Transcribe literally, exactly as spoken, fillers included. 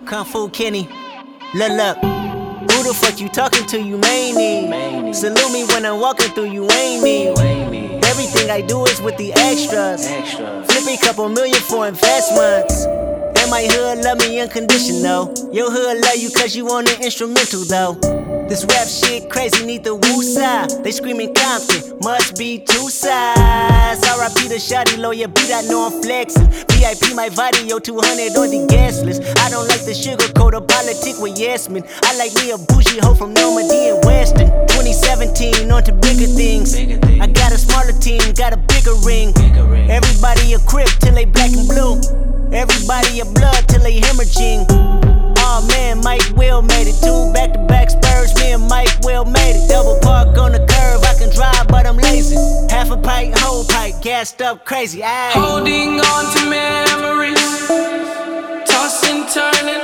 Kung Fu Kenny, look, look. Who the fuck you talking to, you maney? Salute me when I'm walking through, you ain't me. Everything I do is with the extras. Flip a couple million for investments. And my hood love me unconditional. Your hood love you cause you on the instrumental though. This rap shit crazy, need the woosah. They screaming Compton, must be two sides. R I P the shawty, lawyer beat, I know I'm flexing. V I P my video, two hundred on the gas list. I don't like the sugar coat or politic with yes men. I like me a bougie hoe from Normandy and Weston. twenty seventeen, on to bigger things. I got a smaller team, got a bigger ring. Everybody a crip till they black and blue. Everybody a blood till they hemorrhaging. Oh man, Mike Will made it. Two back-to-back Spurs, me and Mike Will made it. Double park on the curve, I can drive but I'm lazy. Half a pipe, whole pipe, gassed up crazy. Aye. Holding on to memories, tossing, turning